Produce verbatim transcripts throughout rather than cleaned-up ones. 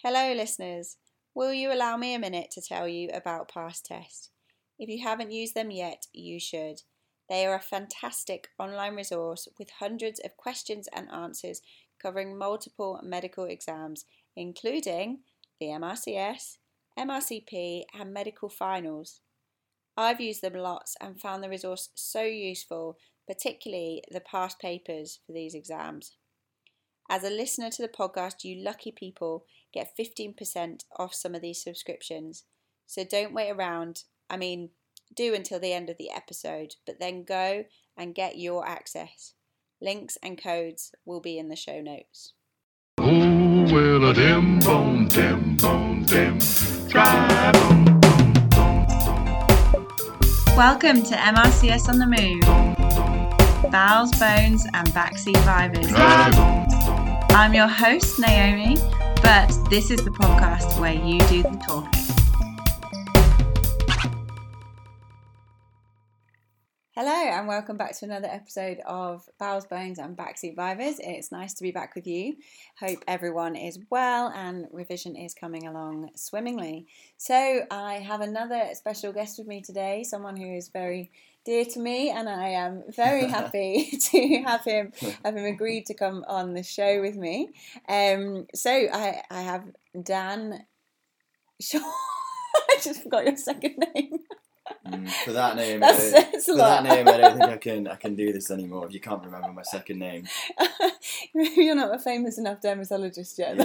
Hello listeners, will you allow me a minute to tell you about PassTest? If you haven't used them yet, you should. They are a fantastic online resource with hundreds of questions and answers covering multiple medical exams, including the M R C S, M R C P and medical finals. I've used them lots and found the resource so useful, particularly the past papers for these exams. As a listener to the podcast, you lucky people get fifteen percent off some of these subscriptions. So don't wait around. I mean, do until the end of the episode, but then go and get your access. Links and codes will be in the show notes. Oh, well, a dim bone, dim bone, dim, drive on. Welcome to M R C S on the Move. Bowels, bones and backseat vibers. Drive on. I'm your host, Naomi, but this is the podcast where you do the talking. Hello and welcome back to another episode of Bowels, Bones and Backseat Vibers. It's nice to be back with you. Hope everyone is well and revision is coming along swimmingly. So I have another special guest with me today, someone who is very dear to me, and I am very happy to have him have him agreed to come on the show with me. Um, so I I have Dan Shaw. I just forgot your second name. Mm, for that name, That I don't- says a for lot. that name, I don't think I can I can do this anymore. If you can't remember my second name, Maybe you're not a famous enough dermatologist yet.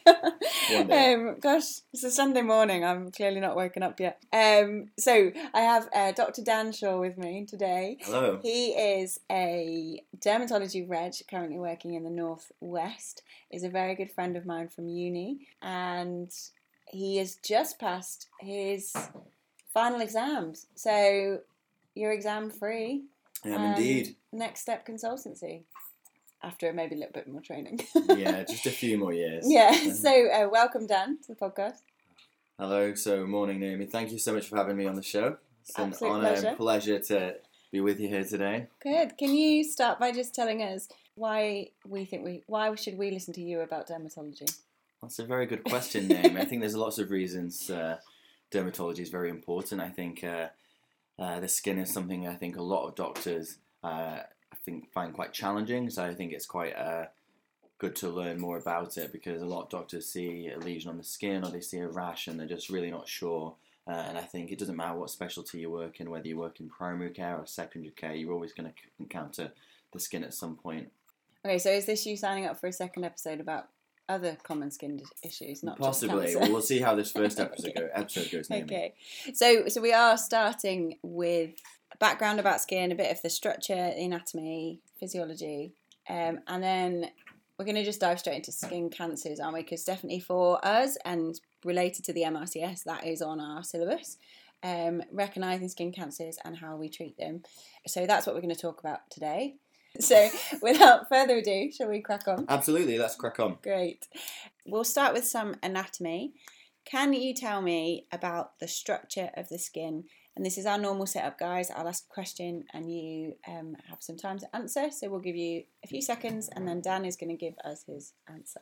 Yeah. One day. um, gosh, it's a Sunday morning. I'm clearly not woken up yet. Um, so I have uh, Doctor Dan Shaw with me today. hello. He is a dermatology reg currently working in the Northwest. Is a very good friend of mine from uni, and he has just passed his final exams. So you're exam free. I am indeed. Next step consultancy. After maybe a little bit more training. Yeah, just a few more years. Yeah. So uh, welcome, Dan, to the podcast. Hello. So morning, Naomi. Thank you so much for having me on the show. It's an Absolute honour pleasure. and pleasure to be with you here today. Good. Can you start by just telling us why we think we why should we listen to you about dermatology? That's a very good question, Naomi. I think there's lots of reasons uh, dermatology is very important. I think uh, uh, the skin is something I think a lot of doctors uh, I think find quite challenging. So I think it's quite uh, good to learn more about it, because a lot of doctors see a lesion on the skin or they see a rash and they're just really not sure. Uh, and I think it doesn't matter what specialty you work in, whether you work in primary care or secondary care, you're always going to encounter the skin at some point. Okay, so is this you signing up for a second episode about other common skin dis- issues, not Possibly. just Well, cancer? we'll see how this first episode, Okay. go, episode goes, Naomi. Okay, so so we are starting with a background about skin, a bit of the structure, the anatomy, physiology, um, and then we're going to just dive straight into skin cancers, aren't we? Because definitely for us and related to the M R C S, that is on our syllabus. Um, recognising skin cancers and how we treat them. So that's what we're going to talk about today. So without further ado, shall we crack on? Absolutely, let's crack on. Great. We'll start with some anatomy. Can you tell me about the structure of the skin? And this is our normal setup, guys. I'll ask a question and you um, have some time to answer. So we'll give you a few seconds and then Dan is going to give us his answer.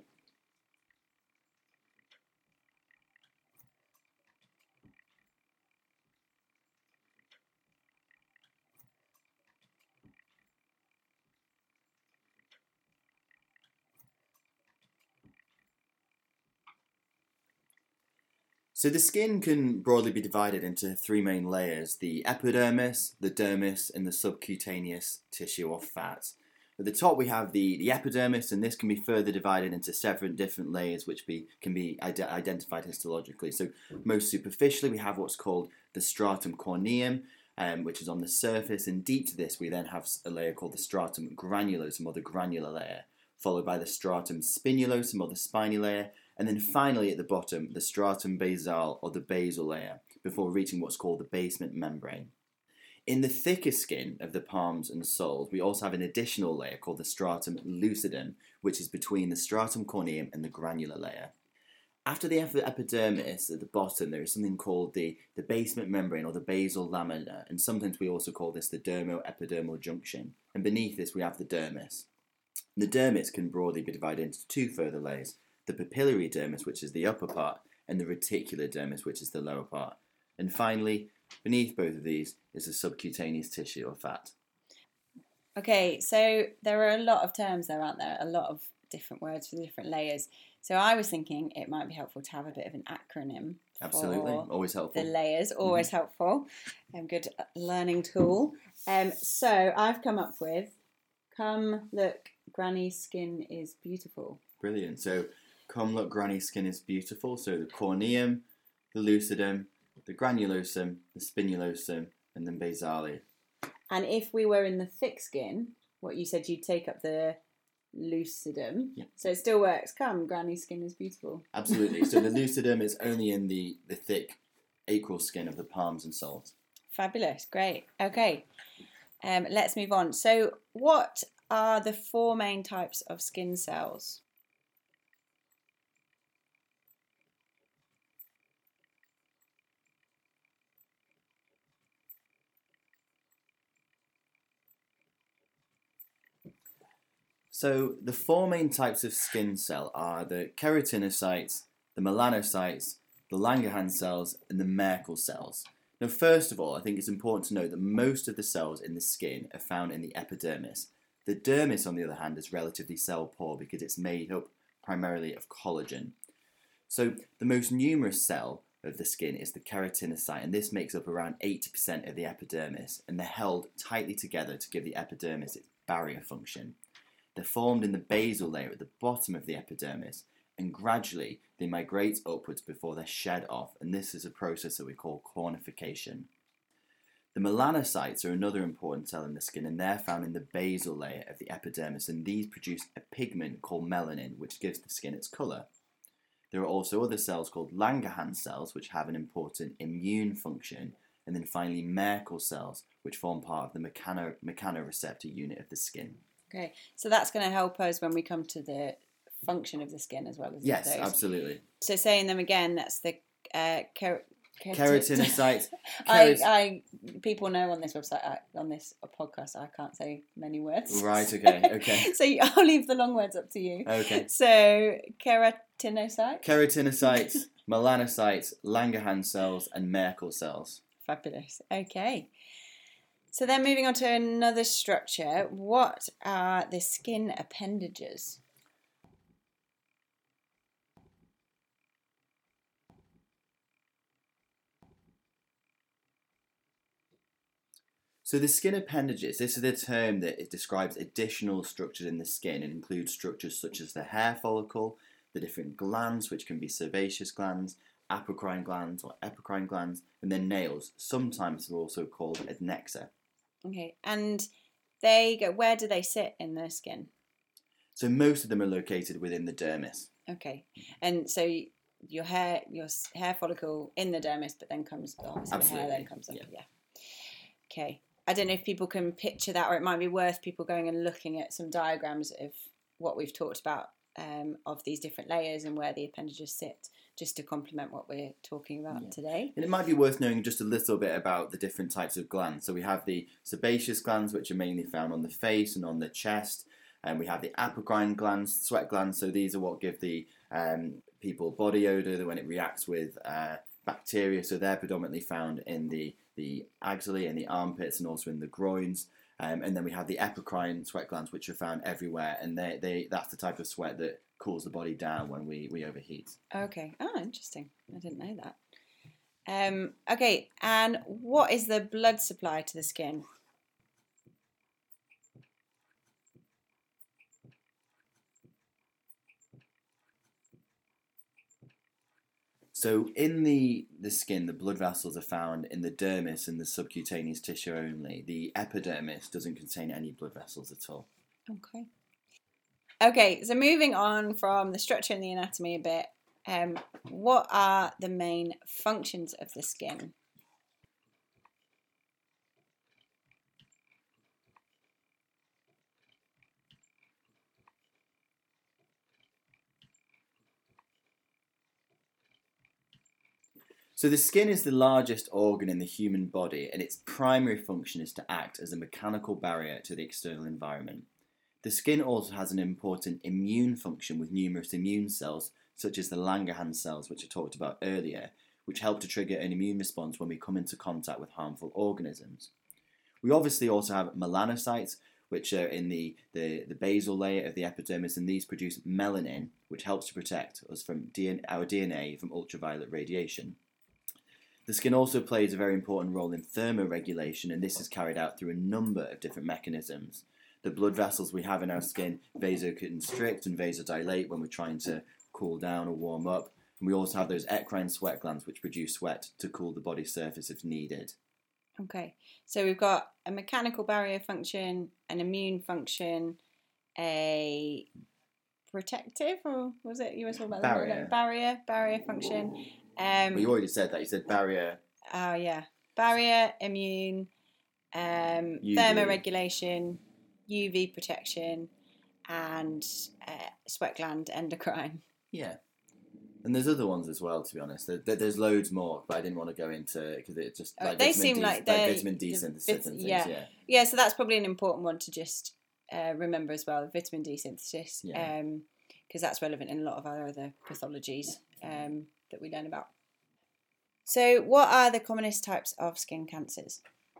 So the skin can broadly be divided into three main layers: the epidermis, the dermis, and the subcutaneous tissue or fat. At the top we have the, the epidermis, and this can be further divided into seven different layers which be, can be ide- identified histologically. So most superficially we have what's called the stratum corneum, um, which is on the surface, and deep to this we then have a layer called the stratum granulosum, or the granular layer, followed by the stratum spinulosum, or the spiny layer, and then finally at the bottom, the stratum basale, or the basal layer, before reaching what's called the basement membrane. In the thicker skin of the palms and soles, we also have an additional layer called the stratum lucidum, which is between the stratum corneum and the granular layer. After the epidermis at the bottom, there is something called the, the basement membrane, or the basal lamina, and sometimes we also call this the dermo-epidermal junction. And beneath this we have the dermis. The dermis can broadly be divided into two further layers: the papillary dermis, which is the upper part, and the reticular dermis, which is the lower part. And finally, beneath both of these is the subcutaneous tissue or fat. Okay, so there are a lot of terms there, aren't there? A lot of different words for the different layers. So I was thinking it might be helpful to have a bit of an acronym. Absolutely, always helpful. The layers, always mm-hmm. helpful. A good learning tool. Um, so I've come up with, come look, Granny's skin is beautiful. Brilliant. So come look, Granny's skin is beautiful. So the corneum, the lucidum, the granulosum, the spinulosum, and then basale. And if we were in the thick skin, what you said, you'd take up the lucidum. Yeah. So it still works. Come, Granny's skin is beautiful. Absolutely. So the lucidum is only in the, the thick acral skin of the palms and soles. Fabulous. Great. Okay. Um, let's move on. So what are the four main types of skin cells? So the four main types of skin cell are the keratinocytes, the melanocytes, the Langerhans cells, and the Merkel cells. Now, first of all, I think it's important to note that most of the cells in the skin are found in the epidermis. The dermis, on the other hand, is relatively cell poor because it's made up primarily of collagen. So the most numerous cell of the skin is the keratinocyte, and this makes up around eighty percent of the epidermis, and they're held tightly together to give the epidermis its barrier function. They're formed in the basal layer at the bottom of the epidermis, and gradually they migrate upwards before they're shed off, and this is a process that we call cornification. The melanocytes are another important cell in the skin, and they're found in the basal layer of the epidermis, and these produce a pigment called melanin, which gives the skin its colour. There are also other cells called Langerhans cells, which have an important immune function, and then finally Merkel cells, which form part of the mechano- mechanoreceptor unit of the skin. Okay, so that's going to help us when we come to the function of the skin as well as yes, those. Absolutely. So saying them again, that's the uh, ker- keratinocytes. I, I people know on this website, I, on this podcast, I can't say many words. Right. Okay. Okay. So I'll leave the long words up to you. Okay. So keratinocytes. Keratinocytes, melanocytes, Langerhans cells, and Merkel cells. Fabulous. Okay. So then moving on to another structure, what are the skin appendages? So the skin appendages, this is a term that it describes additional structures in the skin and includes structures such as the hair follicle, the different glands, which can be sebaceous glands, apocrine glands or epicrine glands, and then nails. Sometimes they're also called adnexa. Okay, and they go, where do they sit in the skin? So most of them are located within the dermis. Okay, and so your hair, your hair follicle in the dermis, but then comes obviously Absolutely. the hair then comes up. Yeah. yeah. Okay, I don't know if people can picture that, or it might be worth people going and looking at some diagrams of what we've talked about um, of these different layers and where the appendages sit, just to complement what we're talking about yeah. today. And it might be worth knowing just a little bit about the different types of glands. So we have the sebaceous glands, which are mainly found on the face and on the chest. And we have the apocrine glands, sweat glands. So these are what give the um, people body odour when it reacts with uh, bacteria. So they're predominantly found in the, the axilla and the armpits and also in the groins. Um, and then we have the epicrine sweat glands, which are found everywhere. And they, they that's the type of sweat that cools the body down when we, we overheat. Okay. Oh, interesting. I didn't know that. Um, okay. And what is the blood supply to the skin? So in the, the skin, the blood vessels are found in the dermis and the subcutaneous tissue only. The epidermis doesn't contain any blood vessels at all. Okay. Okay, so moving on from the structure and the anatomy a bit, um, what are the main functions of the skin? So the skin is the largest organ in the human body, and its primary function is to act as a mechanical barrier to the external environment. The skin also has an important immune function with numerous immune cells, such as the Langerhans cells, which I talked about earlier, which help to trigger an immune response when we come into contact with harmful organisms. We obviously also have melanocytes, which are in the, the, the basal layer of the epidermis, and these produce melanin, which helps to protect us from D N A, our D N A from ultraviolet radiation. The skin also plays a very important role in thermoregulation, and this is carried out through a number of different mechanisms. The blood vessels we have in our skin vasoconstrict and vasodilate when we're trying to cool down or warm up. And we also have those eccrine sweat glands which produce sweat to cool the body surface if needed. Okay, so we've got a mechanical barrier function, an immune function, a protective, or was it you were talking about? Barrier. Barrier, barrier function. Um, But you already said that. You said barrier. Oh, yeah. Barrier, immune, um, U V. thermoregulation, U V protection, and uh, sweat gland endocrine. Yeah. And there's other ones as well, to be honest. There, there- there's loads more, but I didn't want to go into because it just Oh, like they vitamin seem D, like they're vitamin D the synthesis vit- and things. yeah. Yeah. Yeah, so that's probably an important one to just uh, remember as well, vitamin D synthesis, Yeah. um, because that's relevant in a lot of our other pathologies um, that we learn about. So what are the commonest types of skin cancers?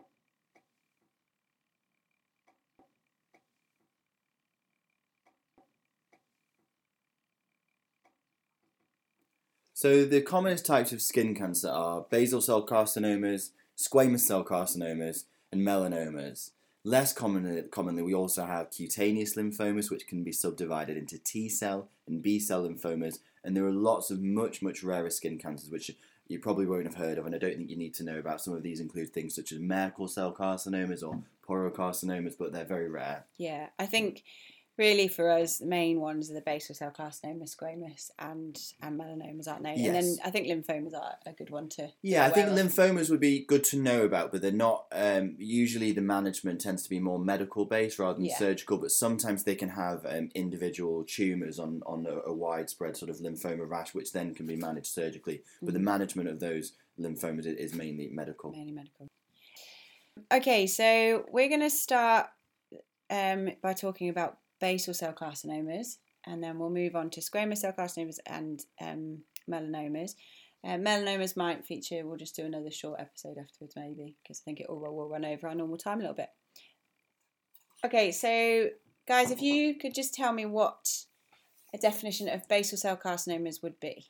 So the commonest types of skin cancer are basal cell carcinomas, squamous cell carcinomas, and melanomas. Less commonly, commonly, we also have cutaneous lymphomas, which can be subdivided into T cell and B cell lymphomas, and there are lots of much, much rarer skin cancers, which you probably won't have heard of, and I don't think you need to know about. Some of these include things such as Merkel cell carcinomas or porocarcinomas, but they're very rare. Yeah, I think really for us the main ones are the basal cell carcinoma, squamous, and and melanomas, aren't they? Yes. And then I think lymphomas are a good one to. Yeah, I be think aware of. lymphomas would be good to know about, but they're not. Um, usually, the management tends to be more medical based rather than Yeah. surgical. But sometimes they can have um, individual tumours on on a, a widespread sort of lymphoma rash, which then can be managed surgically. But the management of those lymphomas i- is mainly medical. Mainly medical. Okay, so we're going to start um, by talking about basal cell carcinomas, and then we'll move on to squamous cell carcinomas and um, melanomas. Uh, melanomas might feature, we'll just do another short episode afterwards maybe, because I think it all will run over our normal time a little bit. Okay, so guys, if you could just tell me what a definition of basal cell carcinomas would be.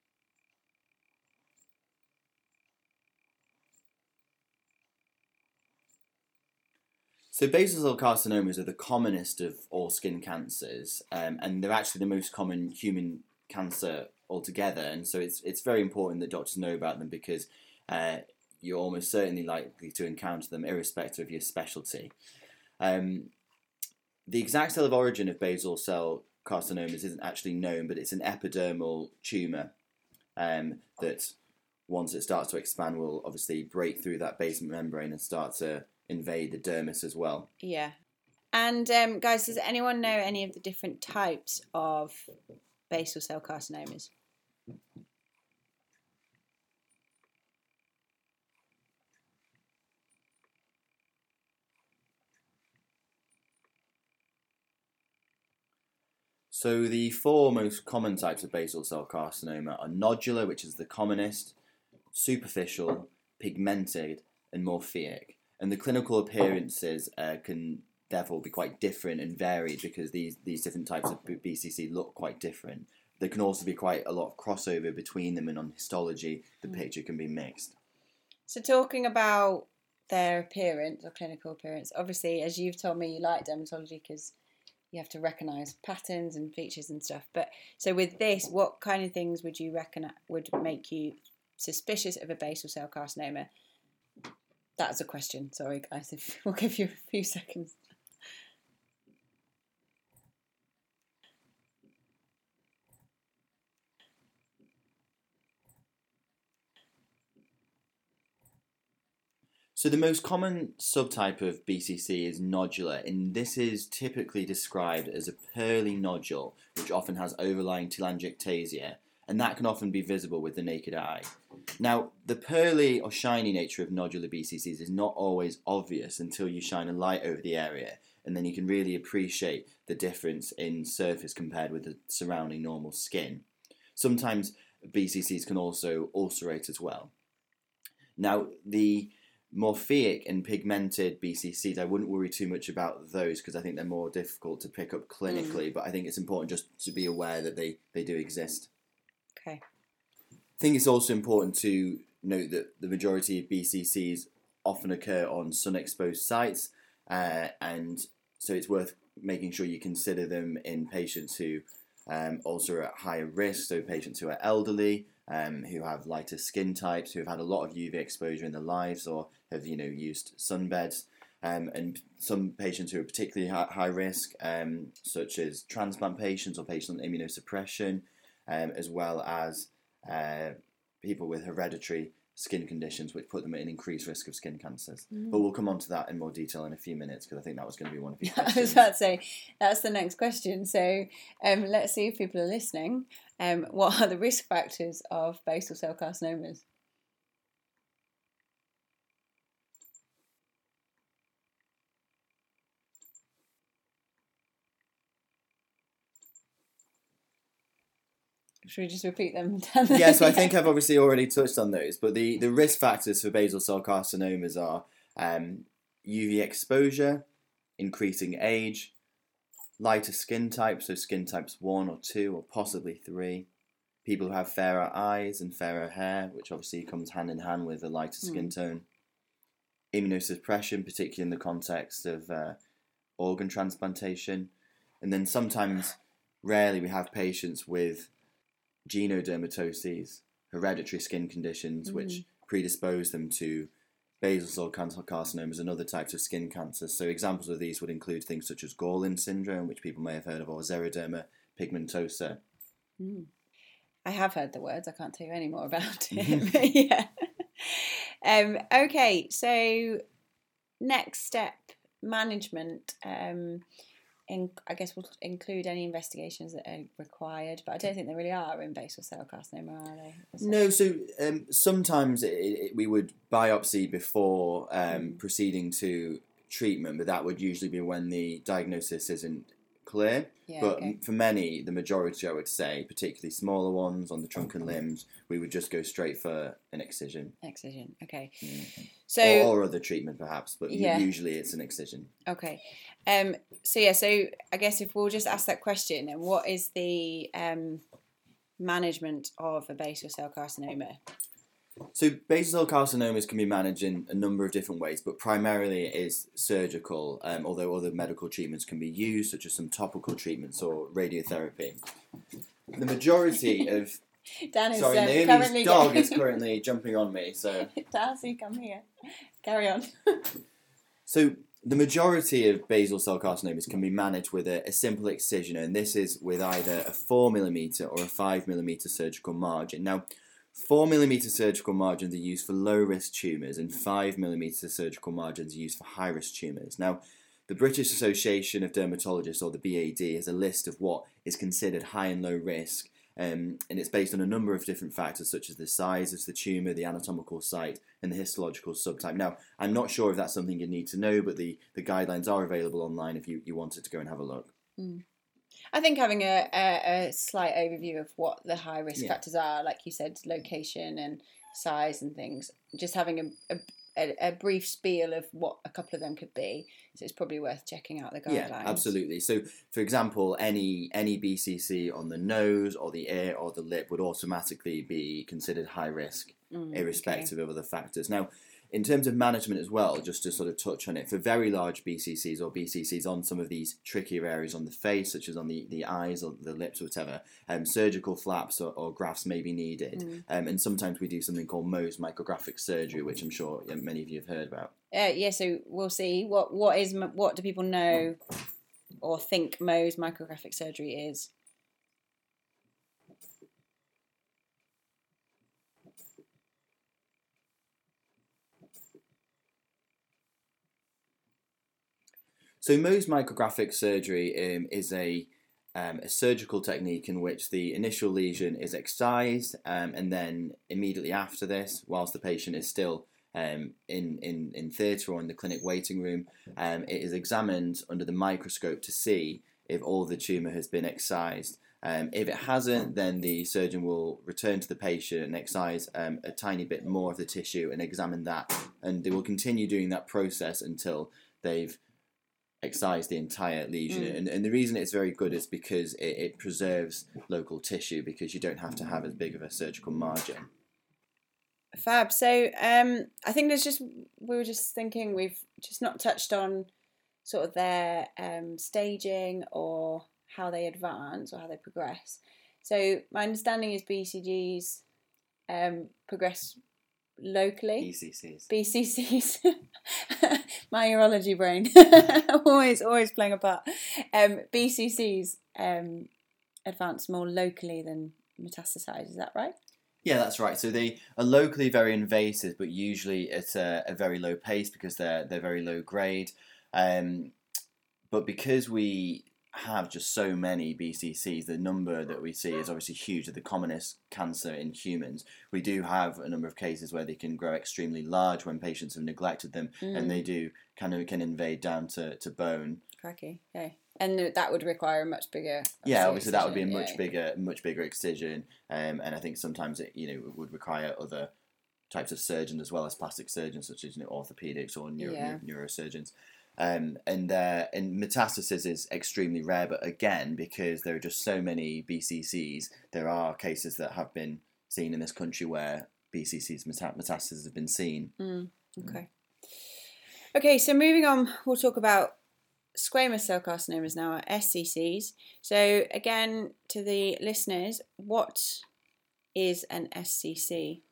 So basal cell carcinomas are the commonest of all skin cancers, um, and they're actually the most common human cancer altogether. And so it's it's very important that doctors know about them because uh, you're almost certainly likely to encounter them, irrespective of your specialty. Um, the exact cell of origin of basal cell carcinomas isn't actually known, but it's an epidermal tumour um, that, once it starts to expand, will obviously break through that basement membrane and start to invade the dermis as well. Yeah. And um, guys, does anyone know any of the different types of basal cell carcinomas? So the four most common types of basal cell carcinoma are nodular, which is the commonest, superficial, pigmented, and morphic. And the clinical appearances uh, can therefore be quite different and varied because these, these different types of B C C look quite different. There can also be quite a lot of crossover between them, and on histology, the mm. picture can be mixed. So talking about their appearance or clinical appearance, obviously, as you've told me, you like dermatology because you have to recognise patterns and features and stuff. But so with this, what kind of things would you reckon would make you suspicious of a basal cell carcinoma? That's a question. Sorry, guys. If we'll give you a few seconds. So the most common subtype of B C C is nodular, and this is typically described as a pearly nodule, which often has overlying telangiectasia, and that can often be visible with the naked eye. Now, the pearly or shiny nature of nodular B C Cs is not always obvious until you shine a light over the area, and then you can really appreciate the difference in surface compared with the surrounding normal skin. Sometimes B C Cs can also ulcerate as well. Now, the morphic and pigmented B C Cs, I wouldn't worry too much about those because I think they're more difficult to pick up clinically, mm. but I think it's important just to be aware that they, they do exist. Okay. I think it's also important to note that the majority of B C Cs often occur on sun-exposed sites, uh, and so it's worth making sure you consider them in patients who um, also are at higher risk, so patients who are elderly, um, who have lighter skin types, who have had a lot of U V exposure in their lives or have, you know, used sunbeds, um, and some patients who are particularly high, high risk, um, such as transplant patients or patients on immunosuppression, um, as well as uh, people with hereditary skin conditions which put them at an increased risk of skin cancers. Mm. But we'll come on to that in more detail in a few minutes because I think that was going to be one of your questions. I was about to say, that's the next question. So um, let's see if people are listening. Um, what are the risk factors of basal cell carcinomas? Should we just repeat them? Yeah, so I think I've obviously already touched on those, but the, the risk factors for basal cell carcinomas are um, U V exposure, increasing age, lighter skin type, so skin types one or two or possibly three, people who have fairer eyes and fairer hair, which obviously comes hand in hand with a lighter skin mm. tone, immunosuppression, particularly in the context of uh, organ transplantation, and then sometimes, rarely, we have patients with genodermatoses, hereditary skin conditions, mm. which predispose them to basal cell carcinomas and other types of skin cancers. So examples of these would include things such as Gorlin syndrome, which people may have heard of, or xeroderma pigmentosa. Mm. I have heard the words. I can't tell you any more about it. But yeah. Um, okay, so next step, management. Um, In, I guess we'll include any investigations that are required, but I don't think there really are in basal cell carcinoma, are they? No, so um, sometimes it, it, we would biopsy before um, mm. proceeding to treatment, but that would usually be when the diagnosis isn't clear. Yeah, but okay. for many, the majority, I would say, particularly smaller ones on the trunk and limbs, we would just go straight for an excision. Excision, okay. Mm-hmm. So or, or other treatment, perhaps, but yeah. usually it's an excision. Okay. Um. So yeah. So I guess if we'll just ask that question, and what is the um, management of a basal cell carcinoma? So basal cell carcinomas can be managed in a number of different ways, but primarily it is surgical, um, although other medical treatments can be used, such as some topical treatments or radiotherapy. The majority of... Dan is Sorry, um, Naomi's dog is currently jumping on me, so... Darcy, come here. Carry on. So the majority of basal cell carcinomas can be managed with a, a simple excision, and this is with either a four millimeter or a five millimeter surgical margin. Now, four millimeter surgical margins are used for low-risk tumours, and five millimeter surgical margins are used for high-risk tumours. Now, the British Association of Dermatologists, or the B A D, has a list of what is considered high and low risk, um, and it's based on a number of different factors, such as the size of the tumour, the anatomical site, and the histological subtype. Now, I'm not sure if that's something you need to know, but the, the guidelines are available online if you, you wanted to go and have a look. Mm. I think having a, a, a slight overview of what the high risk yeah. factors are, like you said, location and size and things, just having a, a, a brief spiel of what a couple of them could be, so it's probably worth checking out the guidelines. Yeah, absolutely. So, for example, any any B C C on the nose or the ear or the lip would automatically be considered high risk, mm, irrespective okay. of other factors. Now, in terms of management as well, just to sort of touch on it, for very large B C Cs or B C Cs on some of these trickier areas on the face, such as on the, the eyes or the lips or whatever, um, surgical flaps or, or grafts may be needed. Mm. Um, and sometimes we do something called Mohs micrographic surgery, which I'm sure many of you have heard about. Uh, yeah, so we'll see. What what is what do people know or think Mohs micrographic surgery is? So Mohs micrographic surgery um, is a, um, a surgical technique in which the initial lesion is excised um, and then immediately after this, whilst the patient is still um, in, in, in theatre or in the clinic waiting room, um, it is examined under the microscope to see if all the tumour has been excised. Um, if it hasn't, then the surgeon will return to the patient and excise um, a tiny bit more of the tissue and examine that. And they will continue doing that process until they've excised the entire lesion. Mm. And, and the reason it's very good is because it, it preserves local tissue, because you don't have to have as big of a surgical margin. Fab. So um, I think there's just, we were just thinking, we've just not touched on sort of their um, staging or how they advance or how they progress. So my understanding is B C Gs um, progress locally. B C Cs. B C Cs. My urology brain. always, always playing a part. Um, B C Cs um, advance more locally than metastasize. Is that right? Yeah, that's right. So they are locally very invasive, but usually at a, a very low pace because they're they're very low grade. Um, but because we have just so many B C Cs, the number that we see is obviously huge. They're the commonest cancer in humans. We do have a number of cases where they can grow extremely large when patients have neglected them, mm. and they do kind of can invade down to, to bone. Cracky, okay. And that would require a much bigger. Obviously, yeah, obviously that would be a yeah. much bigger, much bigger excision, um, and I think sometimes it, you know, it would require other types of surgeons as well as plastic surgeons, such as, you know, orthopedics or neuro, yeah. neuro, neurosurgeons. Um, and uh, and metastasis is extremely rare, but again, because there are just so many B C Cs, there are cases that have been seen in this country where B C Cs meta- metastasis have been seen. Mm, okay. Okay, so moving on, we'll talk about squamous cell carcinomas now, or S C Cs. So again, to the listeners, what is an S C C?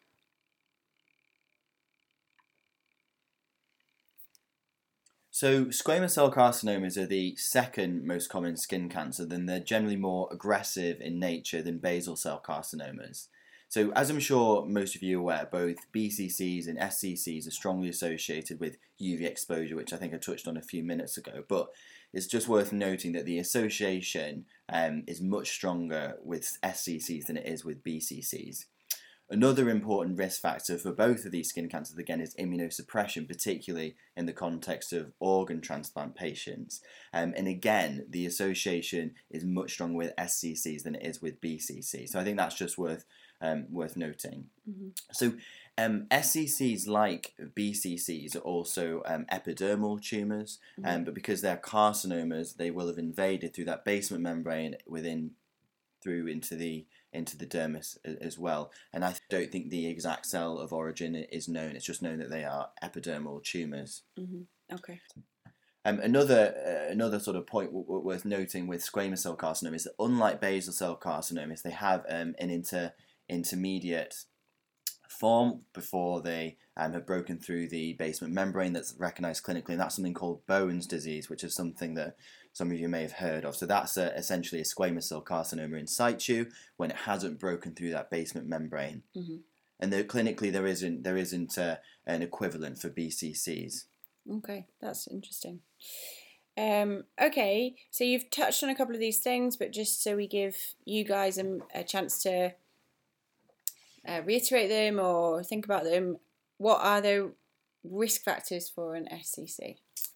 So squamous cell carcinomas are the second most common skin cancer, then they're generally more aggressive in nature than basal cell carcinomas. So as I'm sure most of you are aware, both B C Cs and S C Cs are strongly associated with U V exposure, which I think I touched on a few minutes ago, but it's just worth noting that the association um, is much stronger with S C Cs than it is with B C Cs. Another important risk factor for both of these skin cancers, again, is immunosuppression, particularly in the context of organ transplant patients. Um, and again, the association is much stronger with S C Cs than it is with B C Cs. So I think that's just worth um, worth noting. Mm-hmm. So um, S C Cs, like B C Cs, are also um, epidermal tumours, mm-hmm. um, but because they're carcinomas, they will have invaded through that basement membrane within through into the into the dermis as well. And I don't think the exact cell of origin is known. It's just known that they are epidermal tumours. Mm-hmm. Okay. Um, another uh, another sort of point w- w- worth noting with squamous cell carcinoma is that unlike basal cell carcinomas, they have um, an inter intermediate form before they um, have broken through the basement membrane that's recognised clinically, and that's something called Bowen's disease, which is something that some of you may have heard of. So that's a, essentially a squamous cell carcinoma in situ when it hasn't broken through that basement membrane. Mm-hmm. And there, clinically, there isn't there isn't a, an equivalent for B C Cs. Okay, that's interesting. Um, okay, so you've touched on a couple of these things, but just so we give you guys a, a chance to uh, reiterate them or think about them, what are the risk factors for an S C C?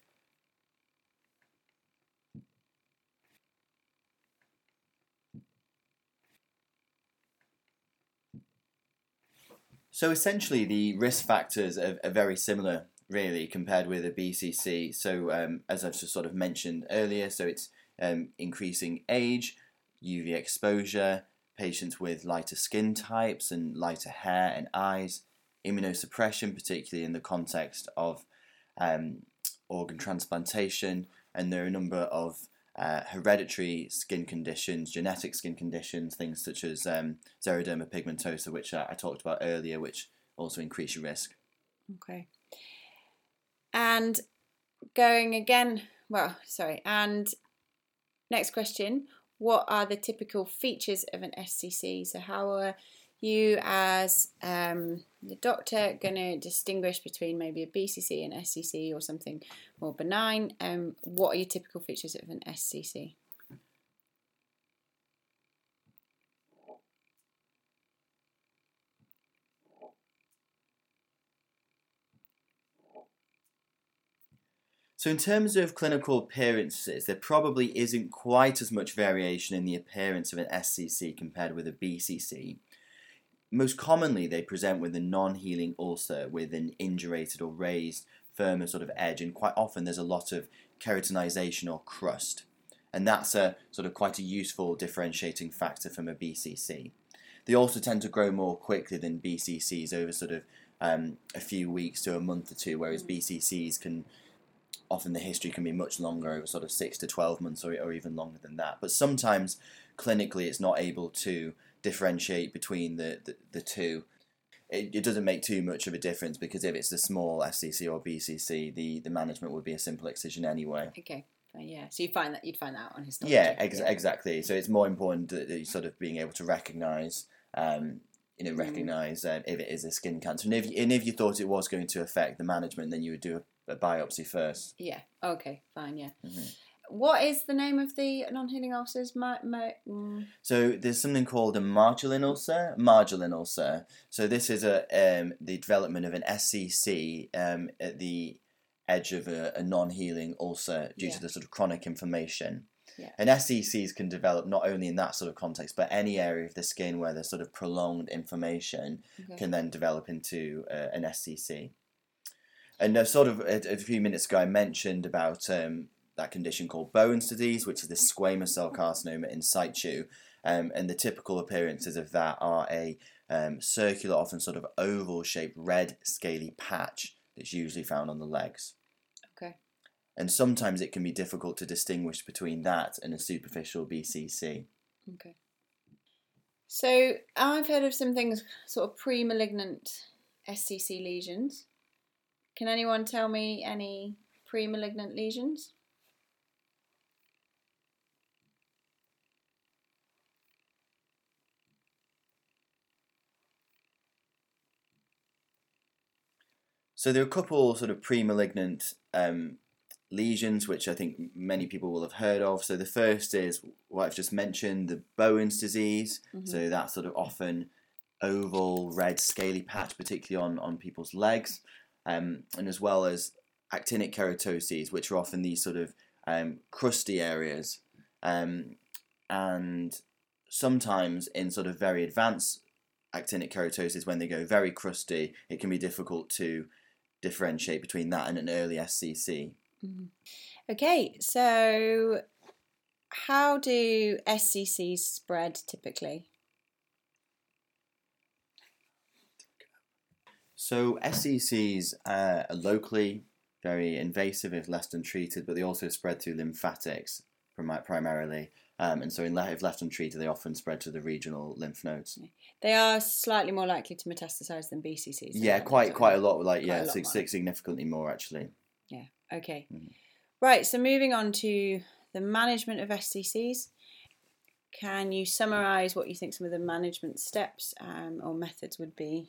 So essentially, the risk factors are, are very similar, really, compared with a B C C. So um, as I've just sort of mentioned earlier, so it's um, increasing age, U V exposure, patients with lighter skin types and lighter hair and eyes, immunosuppression, particularly in the context of um, organ transplantation, and there are a number of Uh, hereditary skin conditions, genetic skin conditions, things such as um, xeroderma pigmentosa, which I, I talked about earlier, which also increase your risk. Okay. And going again, well, sorry, and next question, what are the typical features of an S C C? So how are you as um, the doctor going to distinguish between maybe a B C C and S C C or something more benign? Um, what are your typical features of an S C C? So in terms of clinical appearances, there probably isn't quite as much variation in the appearance of an S C C compared with a B C C. Most commonly, they present with a non-healing ulcer with an indurated or raised, firmer sort of edge, and quite often there's a lot of keratinization or crust. And that's a sort of quite a useful differentiating factor from a B C C. They also tend to grow more quickly than B C Cs over sort of um, a few weeks to a month or two, whereas B C Cs can, often the history can be much longer, over sort of six to twelve months or, or even longer than that. But sometimes clinically it's not able to differentiate between the, the, the two. It, it doesn't make too much of a difference because if it's a small S C C or B C C, the, the management would be a simple excision anyway. Okay. Yeah, so you find that you'd find that out on histology. Yeah, ex- yeah, exactly. So it's more important that you're sort of being able to recognise, um, you know, recognise uh, if it is a skin cancer, and if and if you thought it was going to affect the management, then you would do a, a biopsy first. Yeah. Okay. Fine. Yeah. Mm-hmm. What is the name of the non-healing ulcers? Ma- ma- mm. So there's something called a Margolin ulcer. Margolin ulcer. So this is a um, the development of an S C C um, at the edge of a, a non-healing ulcer due yeah. to the sort of chronic inflammation. Yeah. And S C Cs can develop not only in that sort of context, but any area of the skin where there's sort of prolonged inflammation okay. can then develop into uh, an S C C. And uh, sort of a, a few minutes ago I mentioned about um, that condition called Bowen's disease, which is the squamous cell carcinoma in situ. Um, and the typical appearances of that are a um, circular, often sort of oval-shaped red scaly patch that's usually found on the legs. Okay. And sometimes it can be difficult to distinguish between that and a superficial B C C. Okay. So I've heard of some things, sort of pre-malignant S C C lesions. Can anyone tell me any pre-malignant lesions? So there are a couple sort of pre-malignant um, lesions, which I think many people will have heard of. So the first is what I've just mentioned, the Bowen's disease. Mm-hmm. So that's sort of often oval, red, scaly patch, particularly on, on people's legs. Um, and as well as actinic keratoses, which are often these sort of um, crusty areas. Um, and sometimes in sort of very advanced actinic keratoses, when they go very crusty, it can be difficult to differentiate between that and an early S C C. Mm. Okay, so how do S C Cs spread typically? So S C Cs uh, are locally very invasive if left untreated, but they also spread through lymphatics prim- primarily. Um, and so in le- if left untreated, they often spread to the regional lymph nodes. They are slightly more likely to metastasize than B C Cs. Yeah, quite quite a lot. Like yeah, lot six, six significantly more actually. Yeah. Okay. Mm-hmm. Right. So moving on to the management of S C Cs. Can you summarise what you think some of the management steps um, or methods would be?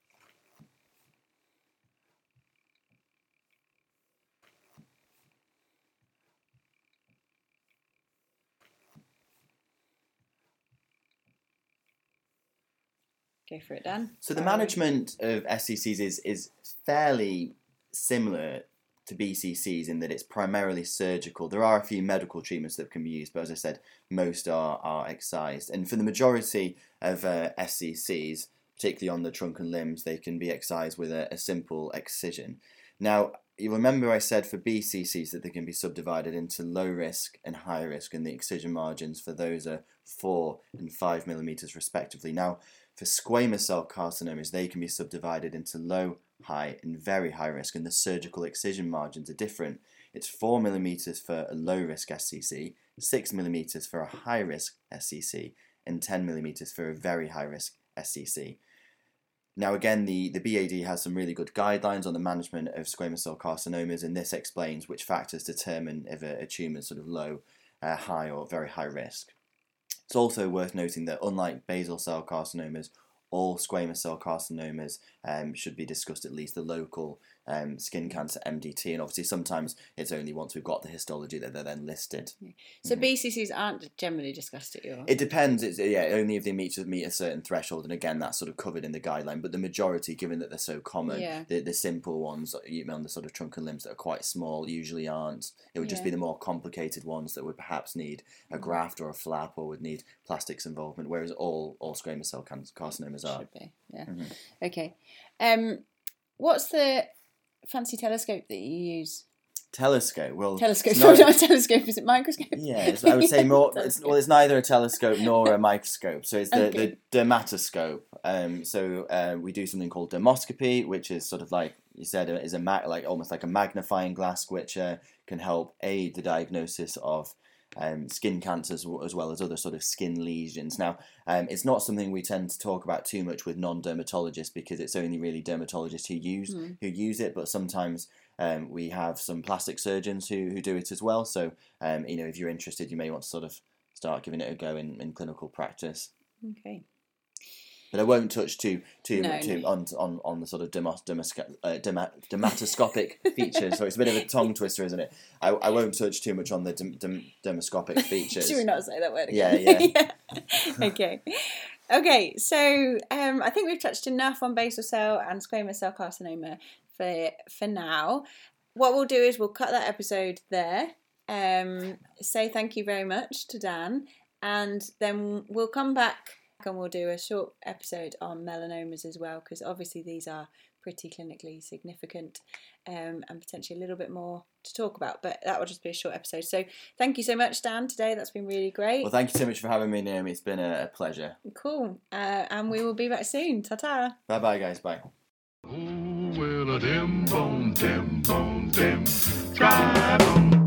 Go for it, Dan. So the management of S C Cs is, is fairly similar to B C Cs in that it's primarily surgical. There are a few medical treatments that can be used, but as I said, most are, are excised. And for the majority of uh, S C Cs, particularly on the trunk and limbs, they can be excised with a, a simple excision. Now, you remember I said for B C Cs that they can be subdivided into low risk and high risk, and the excision margins for those are four and five millimeters respectively. Now, for squamous cell carcinomas, they can be subdivided into low, high, and very high risk, and the surgical excision margins are different. It's four millimeters for a low risk S C C, six millimeters for a high risk S C C, and ten millimeters for a very high risk S C C. Now again, the, the B A D has some really good guidelines on the management of squamous cell carcinomas, and this explains which factors determine if a, a tumour is sort of low, uh, high, or very high risk. It's also worth noting that unlike basal cell carcinomas, all squamous cell carcinomas um, should be discussed at least the local um, skin cancer M D T, and obviously sometimes it's only once we've got the histology that they're then listed. So mm-hmm. B C Cs aren't generally discussed at your... It depends. It's, yeah, only if they meet, meet a certain threshold, and again, that's sort of covered in the guideline, but the majority, given that they're so common, yeah. the, the simple ones, even on the sort of trunk and limbs that are quite small, usually aren't. It would just yeah. be the more complicated ones that would perhaps need a graft or a flap or would need plastics involvement, whereas all, all squamous cell carcinomas are. Should be, yeah. Mm-hmm. Okay. Um, what's the fancy telescope that you use? Telescope. Well, telescope. Not, not a telescope. Is it microscope? Yeah, I would say more. It's, well, it's neither a telescope nor a microscope. So it's the, okay. the dermatoscope. Um, so uh, we do something called dermoscopy, which is sort of like you said, is a ma- like almost like a magnifying glass, which uh, can help aid the diagnosis of um, skin cancers as well as other sort of skin lesions. Now, um, it's not something we tend to talk about too much with non-dermatologists because it's only really dermatologists who use mm. who use it. But sometimes um, we have some plastic surgeons who, who do it as well. So, um, you know, if you're interested, you may want to sort of start giving it a go in, in clinical practice. Okay. But I won't touch too too no, too no. on on on the sort of demos, demos, uh, derma, dermatoscopic features. So it's a bit of a tongue twister, isn't it? I, I won't touch too much on the dem, dem, dermoscopic features. Should we not say that word again? Yeah, yeah. yeah. Okay. Okay, so um, I think we've touched enough on basal cell and squamous cell carcinoma for for now. What we'll do is we'll cut that episode there. Um, say thank you very much to Dan, and then we'll come back and we'll do a short episode on melanomas as well, because obviously these are pretty clinically significant um, and potentially a little bit more to talk about, but that will just be a short episode. So thank you so much, Dan, today. That's been really great. Well, thank you so much for having me, Naomi. It's been a, a pleasure. Cool. Uh, and we will be back soon. Ta-ta. Bye-bye, guys. Bye. Oh, well, a dim bone, dim bone, dim, try bone.